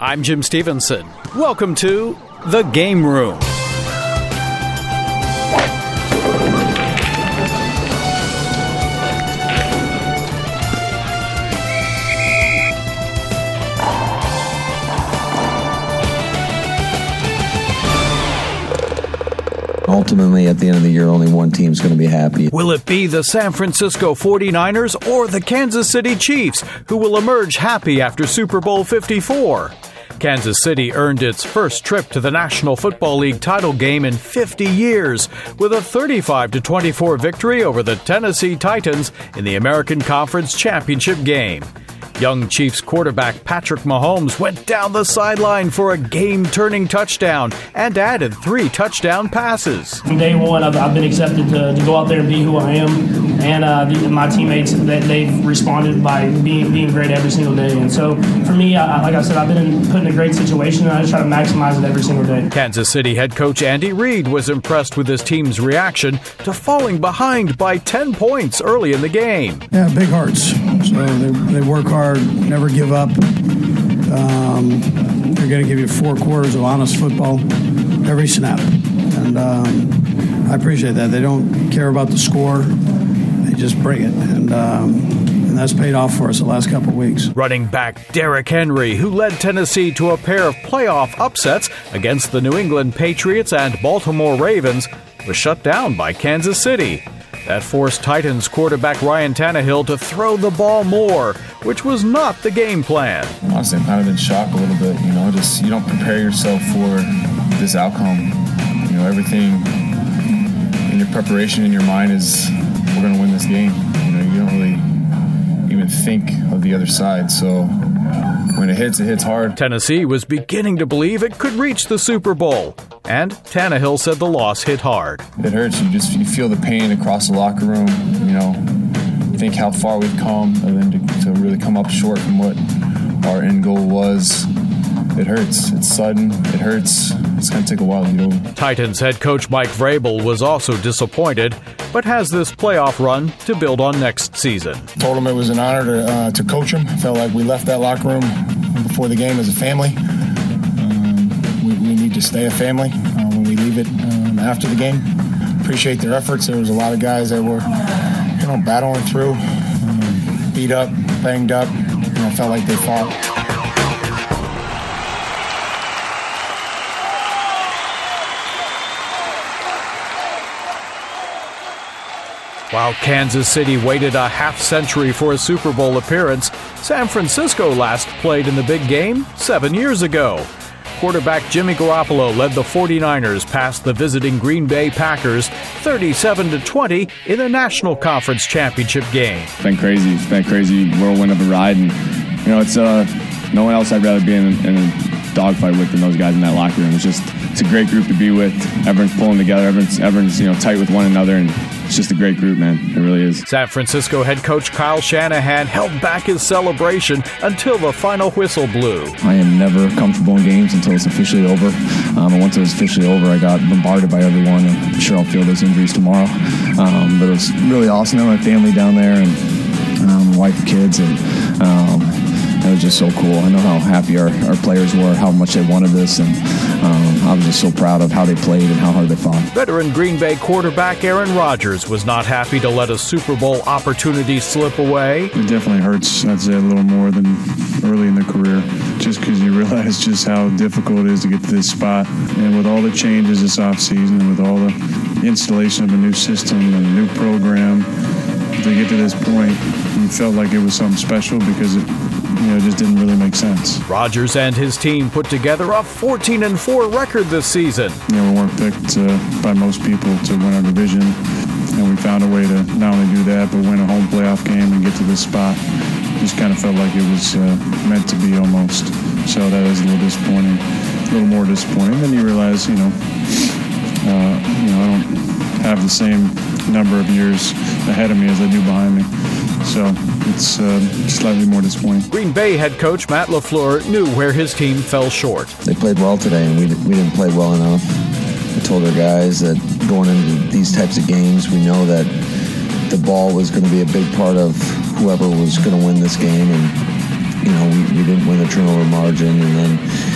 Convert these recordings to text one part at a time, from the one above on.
I'm Jim Stevenson. Welcome to The Game Room. Ultimately, at the end of the year, only one team's going to be happy. Will it be the San Francisco 49ers or the Kansas City Chiefs who will emerge happy after Super Bowl 54? Kansas City earned its first trip to the National Football League title game in 50 years with a 35-24 victory over the Tennessee Titans in the American Conference Championship game. Young Chiefs quarterback Patrick Mahomes went down the sideline for a game-turning touchdown and added 3 touchdown passes. From day one, I've been accepted to go out there and be who I am, and my teammates, they've responded by being great every single day. And so for me, like I said, I've been put in a great situation, and I just try to maximize it every single day. Kansas City head coach Andy Reid was impressed with his team's reaction to falling behind by 10 points early in the game. Yeah, big hearts. So they work hard. Never give up. They're going to give you 4 quarters of honest football every snap. And I appreciate that. They don't care about the score. They just bring it. And that's paid off for us the last couple of weeks. Running back Derrick Henry, who led Tennessee to a pair of playoff upsets against the New England Patriots and Baltimore Ravens, was shut down by Kansas City. That forced Titans quarterback Ryan Tannehill to throw the ball more, which was not the game plan. Honestly, I'm kind of in shock a little bit. Just you don't prepare yourself for this outcome. Everything in your preparation in your mind is we're going to win this game. You don't really even think of the other side. So when it hits hard. Tennessee was beginning to believe it could reach the Super Bowl. And Tannehill said the loss hit hard. It hurts. You feel the pain across the locker room. You think how far we've come, and then to really come up short from what our end goal was. It hurts. It's sudden. It hurts. It's going to take a while to get over. Titans head coach Mike Vrabel was also disappointed, but has this playoff run to build on next season. Told him it was an honor to coach him. Felt like we left that locker room before the game as a family. We need to stay a family when we leave it after the game. Appreciate their efforts. There was a lot of guys that were, battling through, beat up, banged up. Felt like they fought. While Kansas City waited a half-century for a Super Bowl appearance, San Francisco last played in the big game 7 years ago. Quarterback Jimmy Garoppolo led the 49ers past the visiting Green Bay Packers 37-20 in the National Conference Championship game. It's been crazy. It's been a crazy whirlwind of a ride, and it's no one else I'd rather be in a dogfight with than those guys in that locker room. It's a great group to be with. Everyone's pulling together. Everyone's tight with one another, and it's just a great group, man. It really is. San Francisco head coach Kyle Shanahan held back his celebration until the final whistle blew. I am never comfortable in games until it's officially over. And once it was officially over, I got bombarded by everyone, and I'm sure I'll feel those injuries tomorrow. But it was really awesome to have my family down there, and wife and kids, and it was just so cool. I know how happy our players were, how much they wanted this, and I was just so proud of how they played and how hard they fought. Veteran Green Bay quarterback Aaron Rodgers was not happy to let a Super Bowl opportunity slip away. It definitely hurts, I'd say, a little more than early in their career, just because you realize just how difficult it is to get to this spot. And with all the changes this offseason, and with all the installation of a new system and a new program, to get to this point, you felt like it was something special because it just didn't really make sense. Rodgers and his team put together a 14-4 record this season. We weren't picked by most people to win our division, and we found a way to not only do that, but win a home playoff game and get to this spot. Just kind of felt like it was meant to be almost. So that is a little disappointing, a little more disappointing. Then you realize, I don't have the same number of years ahead of me as I do behind me. So it's slightly more disappointing. Green Bay head coach Matt LaFleur knew where his team fell short. They played well today, and we didn't play well enough. I told our guys that going into these types of games, we know that the ball was going to be a big part of whoever was going to win this game, and we didn't win the turnover margin, and then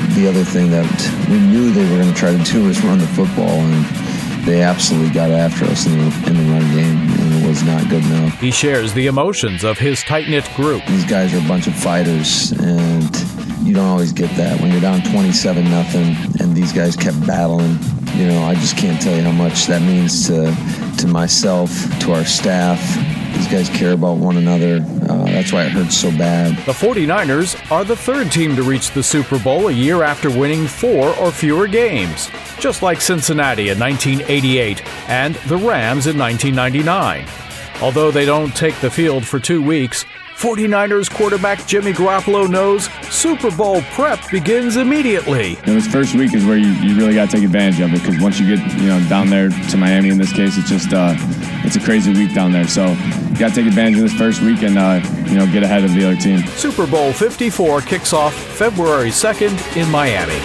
the other thing that we knew they were going to try to do was run the football, and they absolutely got after us in the run game, and it was not good enough. He shares the emotions of his tight-knit group. These guys are a bunch of fighters, and you don't always get that. When you're down 27-0 and these guys kept battling, I just can't tell you how much that means to myself, to our staff. These guys care about one another. That's why it hurts so bad. The 49ers are the third team to reach the Super Bowl a year after winning 4 or fewer games, just like Cincinnati in 1988 and the Rams in 1999. Although they don't take the field for 2 weeks, 49ers quarterback Jimmy Garoppolo knows Super Bowl prep begins immediately. This first week is where you really got to take advantage of it, because once you get down there to Miami in this case, it's just it's a crazy week down there. So you got to take advantage of this first week and get ahead of the other team. Super Bowl 54 kicks off February 2nd in Miami.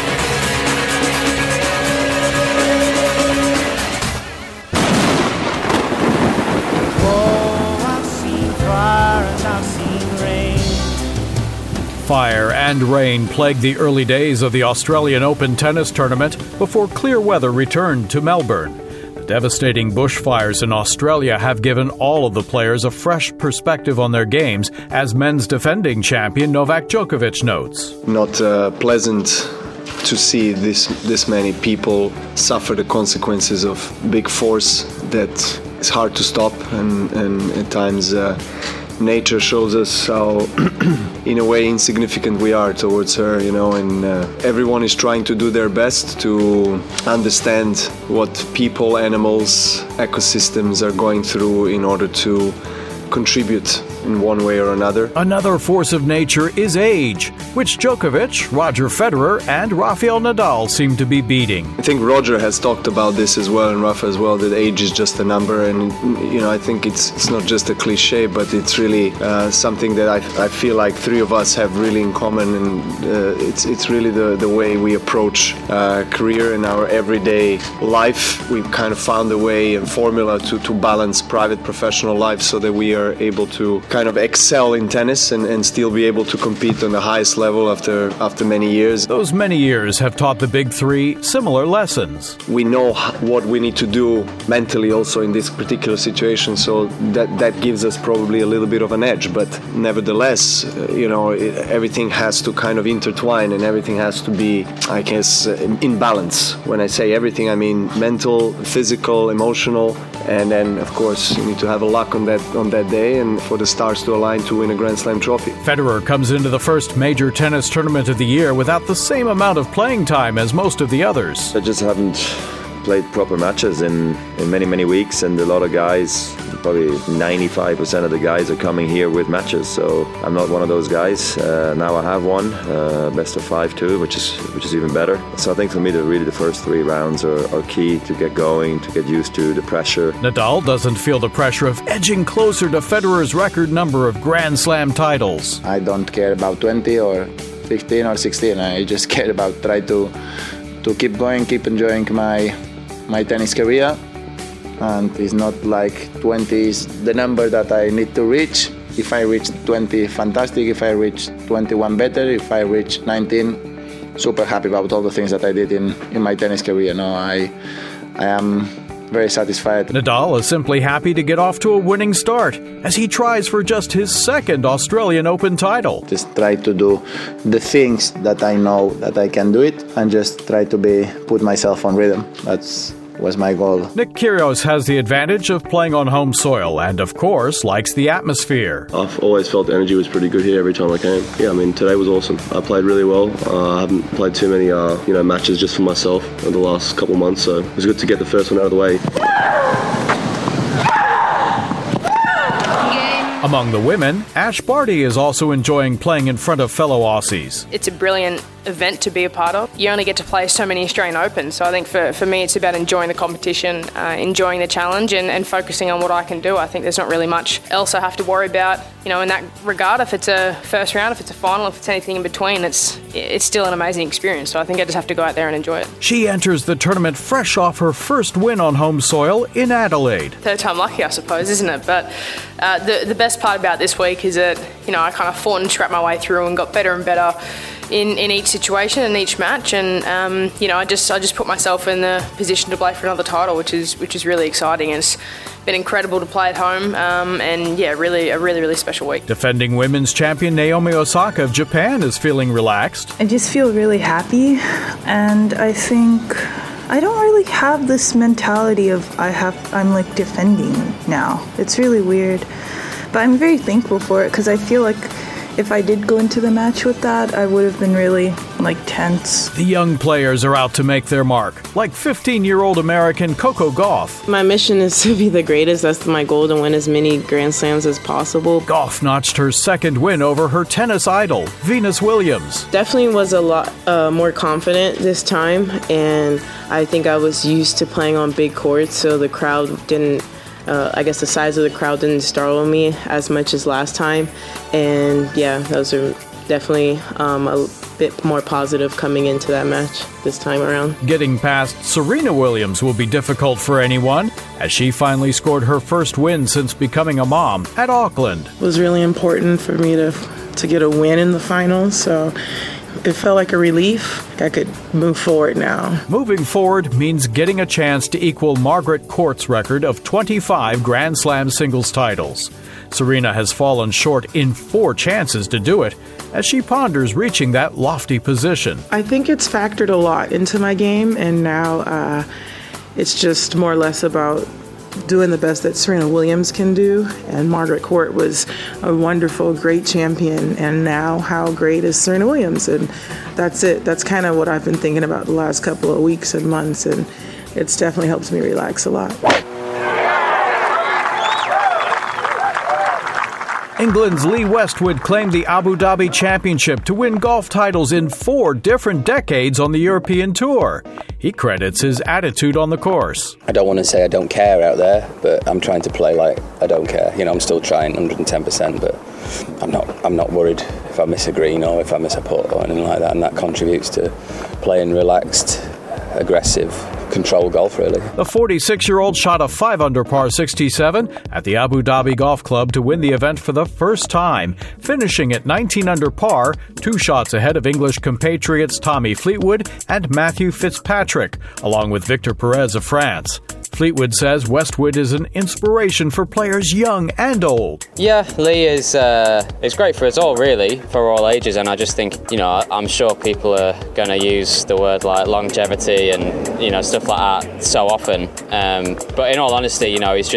Fire and rain plagued the early days of the Australian Open tennis tournament before clear weather returned to Melbourne. The devastating bushfires in Australia have given all of the players a fresh perspective on their games, as men's defending champion Novak Djokovic notes. Not pleasant to see this many people suffer the consequences of big force that is hard to stop, and at times nature shows us how, in a way, insignificant we are towards her, and everyone is trying to do their best to understand what people, animals, ecosystems are going through in order to contribute in one way or another. Another force of nature is age, which Djokovic, Roger Federer, and Rafael Nadal seem to be beating. I think Roger has talked about this as well, and Rafa as well, that age is just a number, and I think it's not just a cliche, but it's really something that I feel like three of us have really in common, and it's really the way we approach career in our everyday life. We've kind of found a way and formula to balance private professional life so that we are able to kind of excel in tennis and still be able to compete on the highest level after many years. Those many years have taught the big three similar lessons. We know what we need to do mentally also in this particular situation, so that gives us probably a little bit of an edge, but nevertheless, everything has to kind of intertwine and everything has to be, I guess, in balance. When I say everything, I mean mental, physical, emotional, and then of course you need to have a luck on that day and for the stars to align to win a Grand Slam trophy. Federer comes into the first major tennis tournament of the year without the same amount of playing time as most of the others. I just haven't played proper matches in many weeks, and a lot of guys, probably 95% of the guys are coming here with matches, so I'm not one of those guys. Now I have one, best of 5 too, which is even better. So I think for me the first 3 rounds are key to get going, to get used to the pressure. Nadal doesn't feel the pressure of edging closer to Federer's record number of Grand Slam titles. I don't care about 20 or 15 or 16, I just care about try to keep going, keep enjoying my tennis career, and it's not like 20 is the number that I need to reach. If I reach 20, fantastic. If I reach 21, better. If I reach 19, super happy about all the things that I did in my tennis career. No, I am very satisfied. Nadal is simply happy to get off to a winning start as he tries for just his second Australian Open title. Just try to do the things that I know that I can do it, and just try to put myself on rhythm. That was my goal. Nick Kyrgios has the advantage of playing on home soil and, of course, likes the atmosphere. I've always felt the energy was pretty good here every time I came. Yeah, I mean, today was awesome. I played really well. I haven't played too many matches just for myself in the last couple months, so it was good to get the first one out of the way. Among the women, Ash Barty is also enjoying playing in front of fellow Aussies. It's a brilliant event to be a part of. You only get to play so many Australian Opens, so I think for me it's about enjoying the competition, enjoying the challenge and focusing on what I can do. I think there's not really much else I have to worry about, in that regard. If it's a first round, if it's a final, if it's anything in between, it's still an amazing experience, so I think I just have to go out there and enjoy it. She enters the tournament fresh off her first win on home soil in Adelaide. Third time lucky, I suppose, isn't it? But the best part about this week is that, I kind of fought and scrapped my way through and got better and better in each situation and each match, and I just put myself in the position to play for another title, which is really exciting. And it's been incredible to play at home, and really a really special week. Defending women's champion Naomi Osaka of Japan is feeling relaxed. I just feel really happy, and I think I don't really have this mentality of I'm like defending now. It's really weird, but I'm very thankful for it because I feel like if I did go into the match with that, I would have been really tense. The young players are out to make their mark, like 15-year-old American Coco Gauff. My mission is to be the greatest. That's my goal, to win as many Grand Slams as possible. Gauff notched her second win over her tennis idol, Venus Williams. Definitely was a lot more confident this time, and I think I was used to playing on big courts, so the crowd didn't I guess the size of the crowd didn't startle me as much as last time. And yeah, those are definitely a bit more positive coming into that match this time around. Getting past Serena Williams will be difficult for anyone, as she finally scored her first win since becoming a mom at Auckland. It was really important for me to get a win in the finals, so it felt like a relief. I could move forward now. Moving forward means getting a chance to equal Margaret Court's record of 25 Grand Slam singles titles. Serena has fallen short in 4 chances to do it, as she ponders reaching that lofty position. I think it's factored a lot into my game, and now it's just more or less about doing the best that Serena Williams can do, and Margaret Court was a wonderful, great champion, and now how great is Serena Williams? And that's it. That's kind of what I've been thinking about the last couple of weeks and months, and it's definitely helps me relax a lot. England's Lee Westwood claimed the Abu Dhabi Championship to win golf titles in 4 different decades on the European Tour. He credits his attitude on the course. I don't want to say I don't care out there, but I'm trying to play like I don't care. I'm still trying 110%, but I'm not worried if I miss a green or if I miss a putt or anything like that, and that contributes to playing relaxed, aggressive, control golf, really. The 46-year-old shot a 5-under par 67 at the Abu Dhabi Golf Club to win the event for the first time, finishing at 19 under par, 2 shots ahead of English compatriots Tommy Fleetwood and Matthew Fitzpatrick, along with Victor Perez of France. Fleetwood says Westwood is an inspiration for players young and old. Yeah, Lee is great for us all, really, for all ages, and I just think, I'm sure people are going to use the word like longevity and, stuff like that so often. But in all honesty,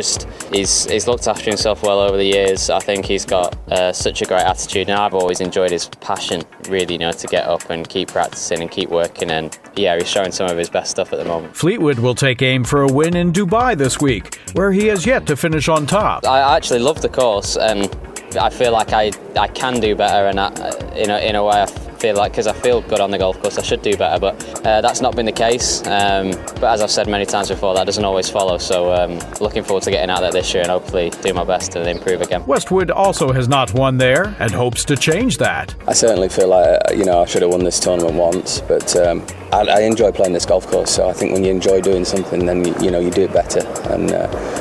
he's looked after himself well over the years. I think he's got such a great attitude, and I've always enjoyed his passion, really, to get up and keep practicing and keep working, and yeah, he's showing some of his best stuff at the moment. Fleetwood will take aim for a win in Dubai this week, where he has yet to finish on top. I actually love the course, and I feel like I can do better, and in a way I feel like, because I feel good on the golf course, I should do better, but that's not been the case. But as I've said many times before, that doesn't always follow, so looking forward to getting out there this year and hopefully do my best to improve again. Westwood also has not won there and hopes to change that. I certainly feel like I should have won this tournament once, but I enjoy playing this golf course, so I think when you enjoy doing something, then you do it better. And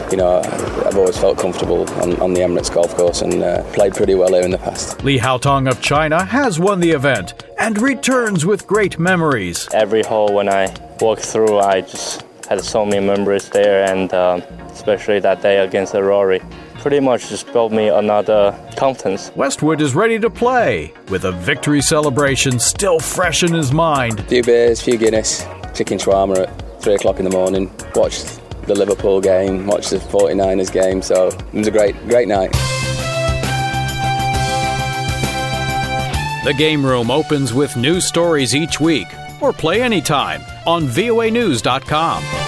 I've always felt comfortable on the Emirates golf course and played pretty well here in the past. Li Haotong of China has won the event and returns with great memories. Every hole when I walked through, I just had so many memories there, and especially that day against the Rory. Pretty much just built me another confidence. Westwood is ready to play, with a victory celebration still fresh in his mind. A few beers, a few Guinness, chicken shawarma at 3 o'clock in the morning, watched the Liverpool game, watched the 49ers game, so it was a great night. The Game Room opens with news stories each week, or play anytime on voanews.com.